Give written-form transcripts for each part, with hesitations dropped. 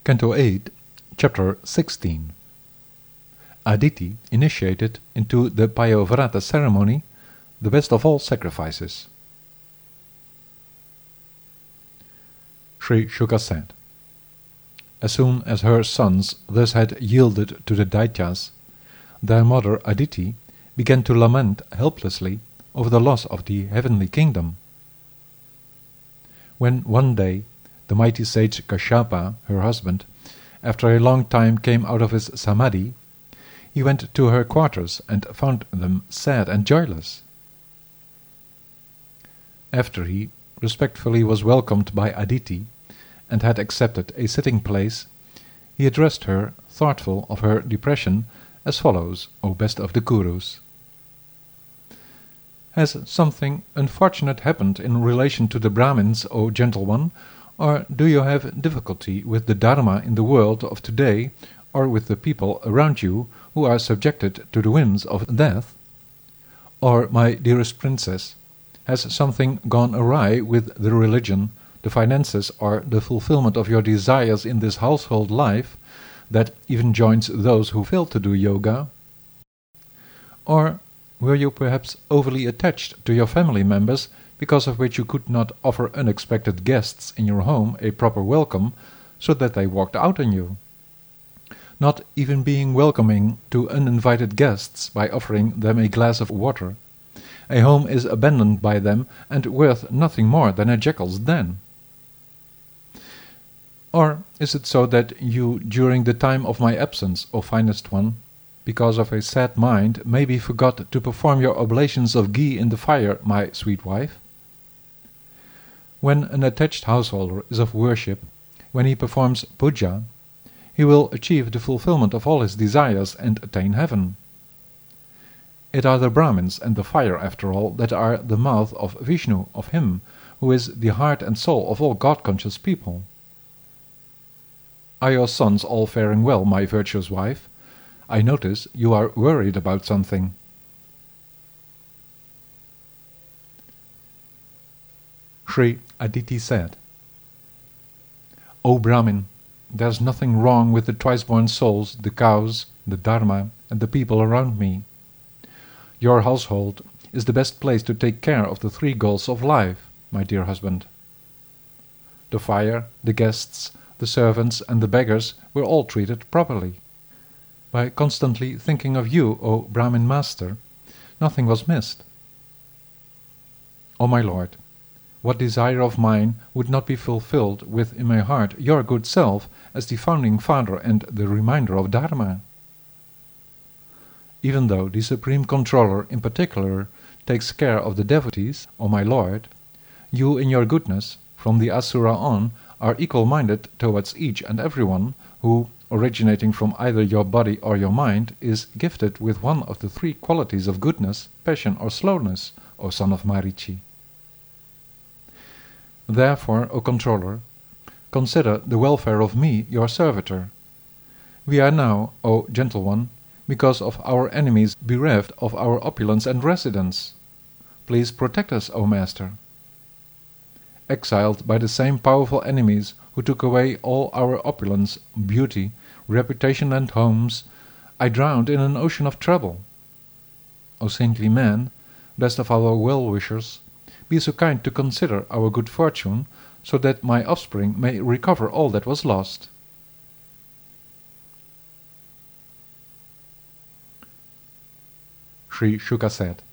Canto 8, Chapter 16. Aditi initiated into the Payovrata ceremony, the best of all sacrifices. Sri Shuka said, as soon as her sons thus had yielded to the Daityas, their mother Aditi began to lament helplessly over the loss of the heavenly kingdom. When one day the mighty sage Kashyapa, her husband, after a long time came out of his samadhi, he went to her quarters and found them sad and joyless. After he respectfully was welcomed by Aditi and had accepted a sitting place, he addressed her, thoughtful of her depression, as follows, O best of the Kurus. Has something unfortunate happened in relation to the Brahmins, O gentle one, or do you have difficulty with the Dharma in the world of today, or with the people around you who are subjected to the whims of death? Or, my dearest princess, has something gone awry with the religion, the finances, or the fulfillment of your desires in this household life, that even joins those who fail to do yoga? Or were you perhaps overly attached to your family members, because of which you could not offer unexpected guests in your home a proper welcome, so that they walked out on you? Not even being welcoming to uninvited guests by offering them a glass of water, a home is abandoned by them and worth nothing more than a jackal's den. Or is it so that you, during the time of my absence, O finest one, because of a sad mind, maybe forgot to perform your oblations of ghee in the fire, my sweet wife? When an attached householder is of worship, when he performs puja, he will achieve the fulfillment of all his desires and attain heaven. It are the Brahmins and the fire, after all, that are the mouth of Vishnu, of him who is the heart and soul of all God-conscious people. Are your sons all faring well, my virtuous wife? I notice you are worried about something. Sri Aditi said, O Brahmin, there is nothing wrong with the twice-born souls, the cows, the Dharma, and the people around me. Your household is the best place to take care of the three goals of life, my dear husband. The fire, the guests, the servants, and the beggars were all treated properly. By constantly thinking of you, O Brahmin master, nothing was missed. O my lord, what desire of mine would not be fulfilled with in my heart your good self as the founding father and the reminder of Dharma? Even though the Supreme Controller in particular takes care of the devotees, O my lord, you in your goodness, from the Asura on, are equal-minded towards each and everyone who, originating from either your body or your mind, is gifted with one of the three qualities of goodness, passion, or slowness, O son of Marichi. Therefore, O Controller, consider the welfare of me, your servitor. We are now, O gentle one, because of our enemies bereft of our opulence and residence. Please protect us, O Master. Exiled by the same powerful enemies who took away all our opulence, beauty, reputation and homes, I drowned in an ocean of trouble. O saintly man, best of our well-wishers, be so kind to consider our good fortune, so that my offspring may recover all that was lost. Sri Shuka said,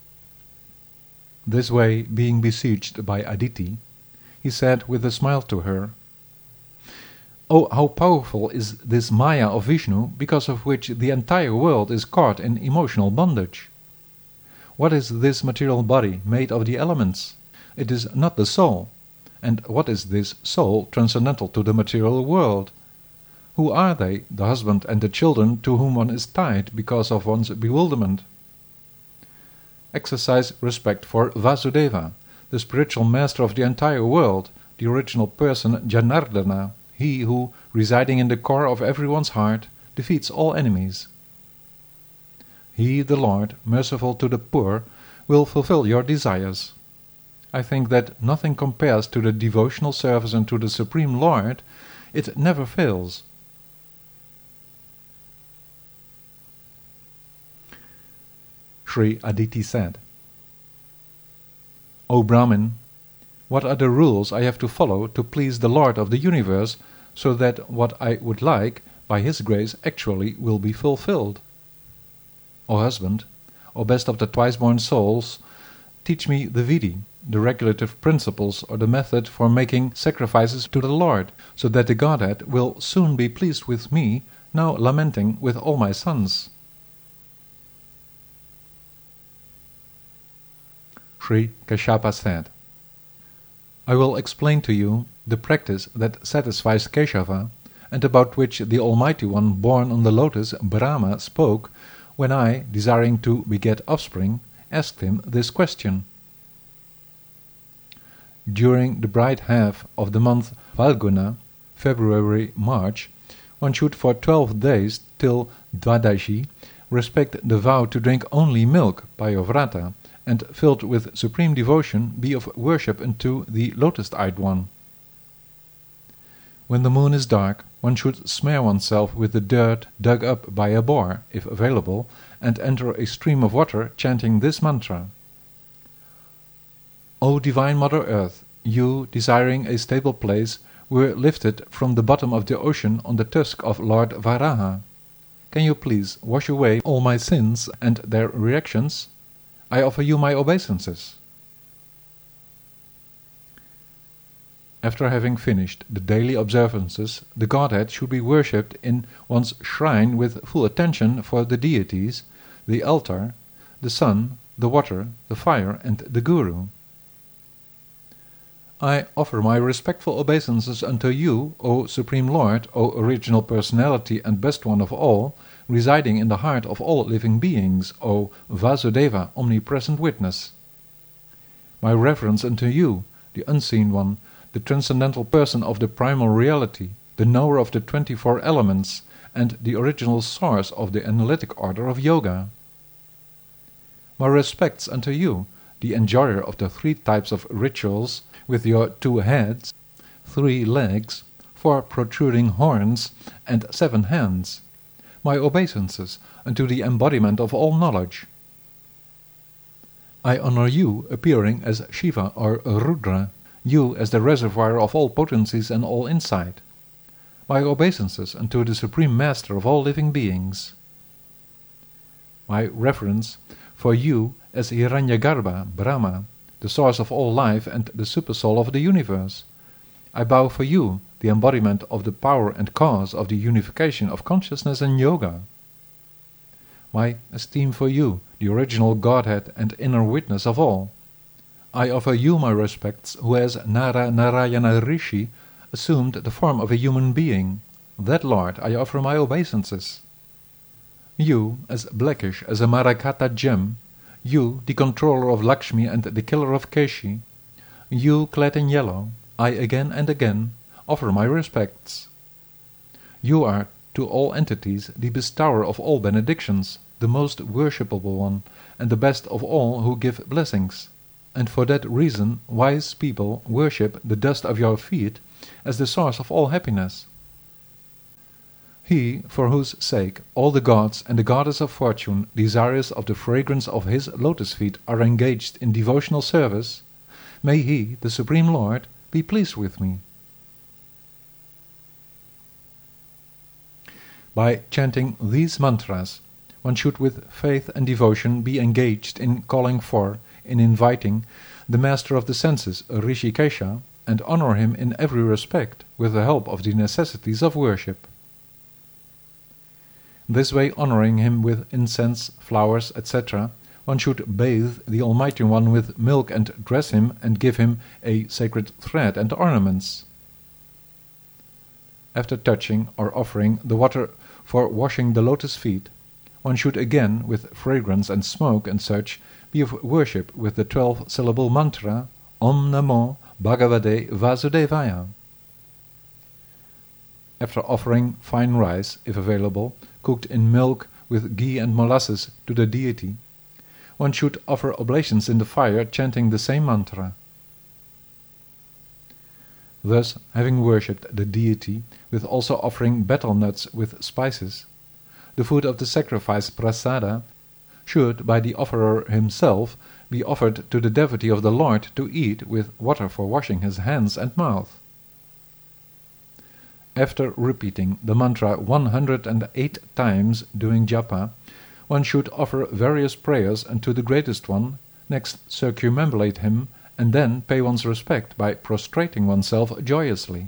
this way being besieged by Aditi, he said with a smile to her, Oh, how powerful is this Maya of Vishnu, because of which the entire world is caught in emotional bondage. What is this material body made of the elements? It is not the soul. And what is this soul transcendental to the material world? Who are they, the husband and the children to whom one is tied because of one's bewilderment? Exercise respect for Vasudeva, the spiritual master of the entire world, the original person Janardana, he who, residing in the core of everyone's heart, defeats all enemies. He, the Lord, merciful to the poor, will fulfill your desires. I think that nothing compares to the devotional service unto the Supreme Lord, It never fails. Sri Aditi said, O Brahmin, what are the rules I have to follow to please the Lord of the universe, so that what I would like, by his grace, actually will be fulfilled? O husband, O best of the twice-born souls, teach me the Vidi, the regulative principles or the method for making sacrifices to the Lord, so that the Godhead will soon be pleased with me, now lamenting with all my sons. Sri Kashyapa said, I will explain to you the practice that satisfies Keshava, and about which the Almighty One born on the lotus, Brahma, spoke, when I, desiring to beget offspring, asked him this question. During the bright half of the month Falguna, February-March, one should for 12 days till Dvadashi respect the vow to drink only milk, Payovrata, and filled with supreme devotion be of worship unto the lotus-eyed one. When the moon is dark, one should smear oneself with the dirt dug up by a boar, if available, and enter a stream of water chanting this mantra. O Divine Mother Earth, you, desiring a stable place, were lifted from the bottom of the ocean on the tusk of Lord Varaha. Can you please wash away all my sins and their reactions? I offer you my obeisances. After having finished the daily observances, the Godhead should be worshipped in one's shrine with full attention for the deities, the altar, the sun, the water, the fire, and the Guru. I offer my respectful obeisances unto you, O Supreme Lord, O Original Personality and Best One of all, residing in the heart of all living beings, O Vasudeva, Omnipresent Witness. My reverence unto you, the Unseen One, the Transcendental Person of the Primal Reality, the Knower of the 24 Elements, and the original source of the Analytic Order of Yoga. My respects unto you, the enjoyer of the 3 types of rituals, with your 2 heads, 3 legs, 4 protruding horns, and 7 hands. My obeisances unto the embodiment of all knowledge. I honor you, appearing as Shiva or Rudra, you as the reservoir of all potencies and all insight. My obeisances unto the Supreme Master of all living beings. My reverence for you as Hiranyagarbha, Brahma, the source of all life and the supersoul of the universe. I bow for you, the embodiment of the power and cause of the unification of consciousness and yoga. My esteem for you, the original Godhead and inner witness of all. I offer you my respects, who as Nara Narayana Rishi assumed the form of a human being. That Lord I offer my obeisances. You, as blackish as a Marakata gem, you, the controller of Lakshmi and the killer of Keshi, you clad in yellow, I again and again offer my respects. You are, to all entities, the bestower of all benedictions, the most worshipable one, and the best of all who give blessings. And for that reason wise people worship the dust of your feet as the source of all happiness. He, for whose sake all the gods and the goddess of fortune, desirous of the fragrance of his lotus feet, are engaged in devotional service, may he, the Supreme Lord, be pleased with me. By chanting these mantras, one should with faith and devotion be engaged in calling for, in inviting, the master of the senses, Rishikesha, and honor him in every respect with the help of the necessities of worship. This way, honoring him with incense, flowers, etc., one should bathe the Almighty One with milk and dress him and give him a sacred thread and ornaments. After touching or offering the water for washing the lotus feet, one should again, with fragrance and smoke and such, be of worship with the 12-syllable mantra Om Namo Bhagavate Vasudevaya. After offering fine rice, if available, cooked in milk with ghee and molasses to the deity, one should offer oblations in the fire chanting the same mantra. thus having worshipped the deity with also offering betel nuts with spices, the food of the sacrifice prasada should by the offerer himself be offered to the devotee of the Lord to eat with water for washing his hands and mouth. After repeating the mantra 108 times doing japa, one should offer various prayers unto the greatest one, next circumambulate him, and then pay one's respect by prostrating oneself joyously.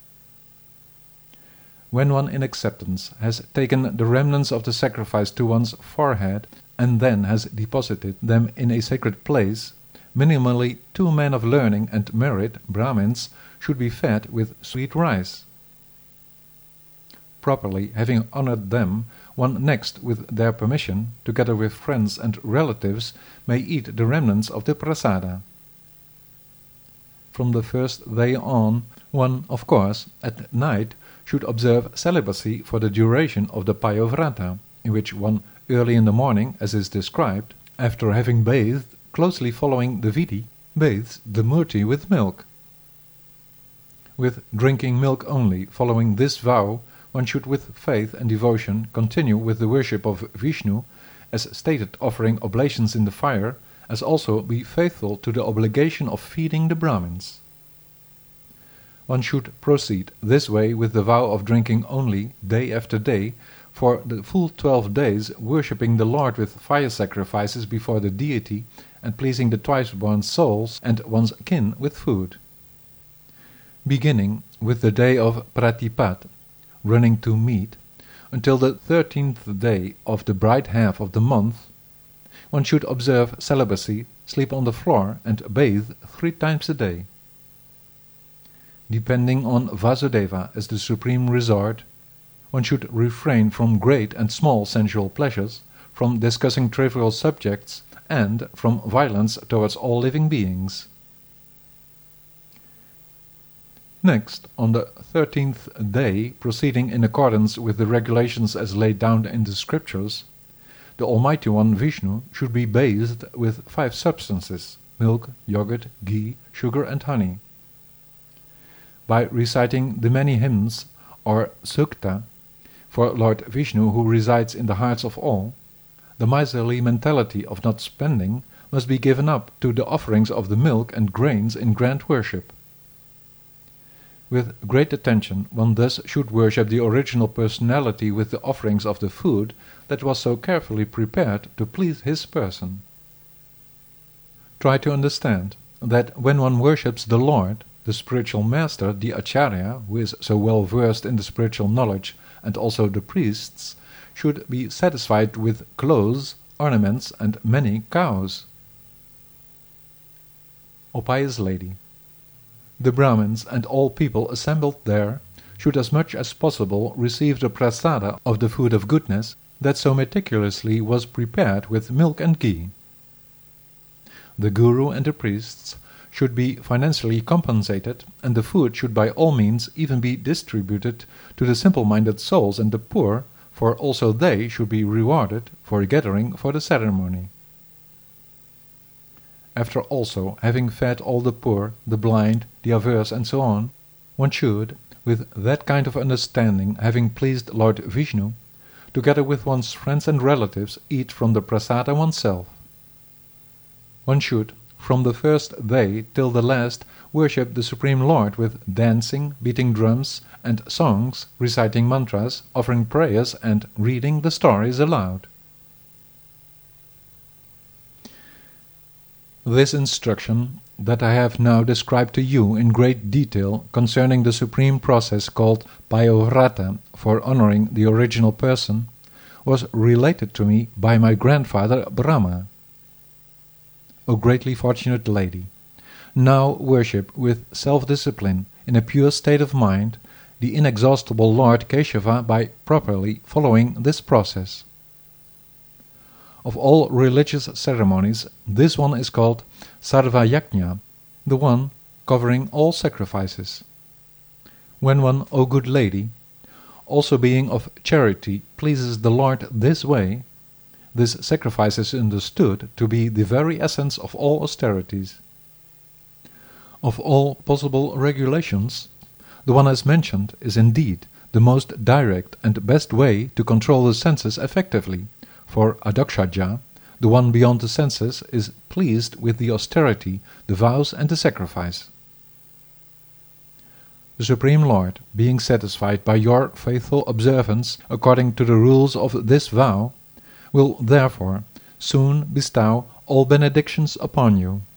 When one in acceptance has taken the remnants of the sacrifice to one's forehead and then has deposited them in a sacred place, minimally 2 men of learning and merit, Brahmins, should be fed with sweet rice. Properly having honored them, one next, with their permission, together with friends and relatives, may eat the remnants of the prasada. From the first day on, one, of course, at night, should observe celibacy for the duration of the payovrata, in which one early in the morning, as is described, after having bathed, closely following the vidhi, bathes the murti with milk. With drinking milk only, following this vow, one should with faith and devotion continue with the worship of Vishnu, as stated offering oblations in the fire, as also be faithful to the obligation of feeding the Brahmins. One should proceed this way with the vow of drinking only, day after day, for the full 12 days, worshipping the Lord with fire sacrifices before the deity, and pleasing the twice-born souls and one's kin with food. Beginning with the day of Pratipat, running to meet, until the 13th day of the bright half of the month, one should observe celibacy, sleep on the floor, and bathe 3 times a day. Depending on Vasudeva as the supreme resort, one should refrain from great and small sensual pleasures, from discussing trivial subjects, and from violence towards all living beings. Next, on the 13th day, proceeding in accordance with the regulations as laid down in the scriptures, the Almighty One Vishnu should be bathed with 5 substances: milk, yogurt, ghee, sugar and honey. By reciting the many hymns, or sukta, for Lord Vishnu who resides in the hearts of all, the miserly mentality of not spending must be given up to the offerings of the milk and grains in grand worship. With great attention one thus should worship the original personality with the offerings of the food that was so carefully prepared to please his person. Try to understand that when one worships the Lord, the spiritual master, the acharya, who is so well versed in the spiritual knowledge, and also the priests, should be satisfied with clothes, ornaments, and many cows. O pious lady, the Brahmins and all people assembled there should as much as possible receive the prasada of the food of goodness that so meticulously was prepared with milk and ghee. The guru and the priests should be financially compensated, and the food should by all means even be distributed to the simple-minded souls and the poor, for also they should be rewarded for gathering for the ceremony. After also having fed all the poor, the blind, the averse, and so on, one should, with that kind of understanding having pleased Lord Vishnu, together with one's friends and relatives, eat from the prasada oneself. One should, from the first day till the last, worship the Supreme Lord with dancing, beating drums, and songs, reciting mantras, offering prayers, and reading the stories aloud. This instruction that I have now described to you in great detail concerning the supreme process called Payovrata for honoring the original person was related to me by my grandfather Brahma. O greatly fortunate lady, now worship with self-discipline in a pure state of mind the inexhaustible Lord Keshava by properly following this process. Of all religious ceremonies, this one is called Sarva Yajna, the one covering all sacrifices. When one, O good lady, also being of charity, pleases the Lord this way, this sacrifice is understood to be the very essence of all austerities. Of all possible regulations, the one as mentioned is indeed the most direct and best way to control the senses effectively, for Adokshadja, the one beyond the senses, is pleased with the austerity, the vows and the sacrifice. The Supreme Lord, being satisfied by your faithful observance according to the rules of this vow, will therefore soon bestow all benedictions upon you.